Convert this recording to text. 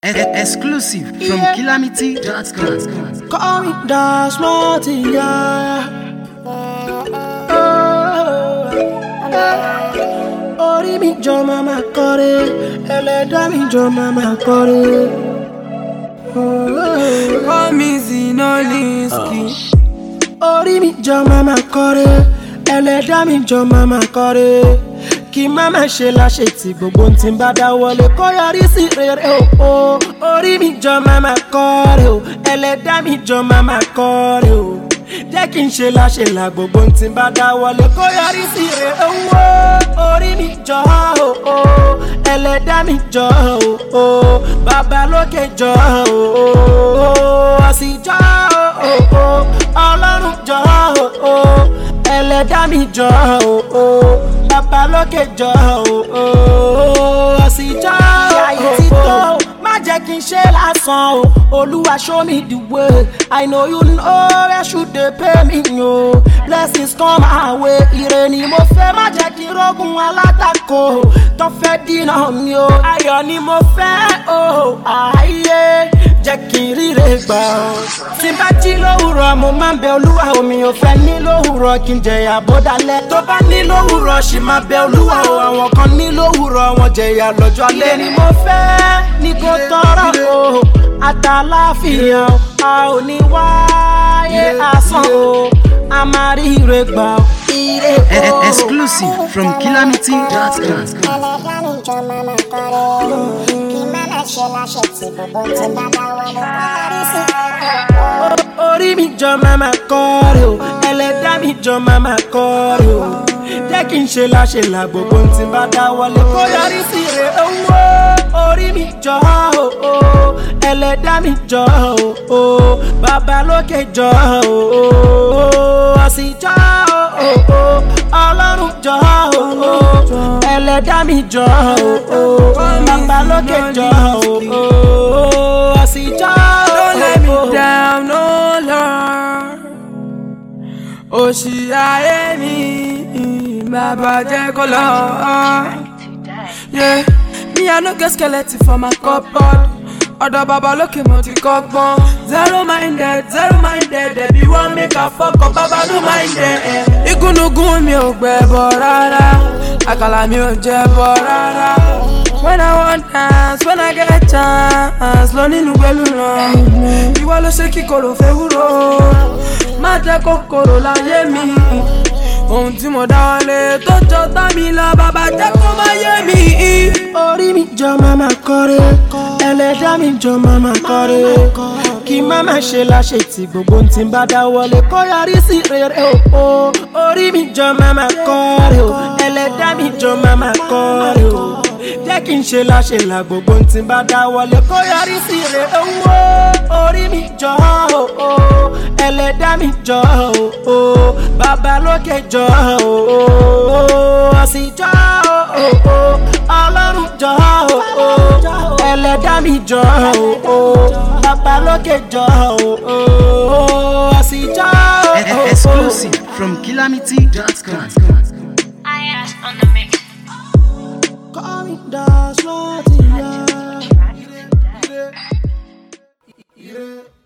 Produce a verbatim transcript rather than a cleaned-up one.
Exclusive from yeah. Calamity dot com. Call me the smarty, yeah. Ori mi jo mama kore, eleda mi jo mama kore. Call me Zinoliski. Ori mi jo mama kore, eleda mi jo mama kore. Kí mama ṣe la ṣe tí gbogbo tí ń bá dáwọ́lé kó yọrí sí rere o. Orí mi jọ mama kọ́re o, ẹlẹ́dàá mi jọ mama kọ́re o. Jẹ́ kí n ṣe la ṣe la gbogbo tí ń bá dáwọ́lé kó yọrí sí rere o. Orí mi jọ o, ẹlẹ́dàá mi jọ o, bàbá lókè jọ o, ọ̀sìn jọ o, ọlọ́run jọ o, ẹlẹ́dàá mi jọ o. Bàbá lókè jọ o, ọ̀sìn jọ o, má jẹ́ kí n ṣe lásán o. Olúwa show me the way, I know you know where should they pay me o. Blessings come my way, ire ni mo fẹ́, má jẹ́ kí n rógun alátakò tó fẹ́ dínà mi o. Ayọ̀ ni mo fẹ́ o, ayé jẹ́ kí n ríre gbà o. Tí n bá jí lówùrọ̀ mo máa ń bẹ Olúwa o, mi ò fẹ́ ní lówùrọ̀ kí n jẹ̀yà bó dalẹ̀. Tó bá ní lówùrọ̀ ṣì máa bẹ Olúwa o, àwọn kan ní lówùrọ̀ wọn jẹ̀yà lọ́jọ́ alẹ́. Ilé ni mo fẹ́ ní kò tọrọ o, àtàláfíà a ò ní wáyé asán o, a máa rí ire gbà o. Ire o. Exclusive from Calamity dot com. Orí mi jọ mama kọ́re o, ẹlẹ́dàá mi jọ mama kọ́re o. Jẹ́ kí n ṣe la ṣe la gbogbo tí n bá dáwọ́lé kó yọrí sí rere o. Orí mi jọ o, ẹlẹ́dàá mi jọ o, bàbá lókè jọ o, ọ̀sìn jọ o, ọlọ́run jọ o, ẹlẹ́dàá mi jọ o, bàbá lókè jọ o, ọ̀sìn jọ o. Don't let me down, no Lord. Òṣì ayé mi, bàbá jẹ́ kó lọ. Yeah, me I no get skeleton for my cupboard. Ọ̀dọ̀ bàbá lókè mo ti kọ́gbọ́n. Zero minded, zero minded, ẹbí wọ́n make a fuck up, bàbá no minded. Igúnnugún mi ò gbẹ̀bọ̀ rárá, àkàlà mi ò jẹ̀bọ̀ rárá. When I want dance, when I get chance, lọ nínú pẹ̀lú ràn. Ìwọ ló ṣe kíkorò fẹ́ wúro, má jẹ́ kòkòrò láyé mi. Ohun tí mo dáwọ́lé tó jọ tá mi lọ, bàbá jẹ́ kó má yé mi. Orí mi jọ mama kọ́re, ẹlẹ́dàá mi jọ mama kọ́re. Kí mama ṣe la ṣe tí gbogbo tí ń bá dáwọ́lé kó yọrí sí rere o. Orí mi jọ mama kọ́re o, ẹlẹ́dàá mi jọ mama kọ́re o. Jẹ́ kí n ṣe la ṣe la gbogbo tí ń bá dáwọ́lé kó yọrí sí rere o. Orí mi jọ o, ẹlẹ́dàá mi jọ o, bàbá lókè jọ o, ọ̀sìn jọ o, ọlọ́run jọ o, ẹlẹ́dàá mi jọ o, bàbá lókè jọ o, ọ̀sìn jọ o. Exclusive from Calamity dot com. I asked on the mix. Call me the smarty, yeah.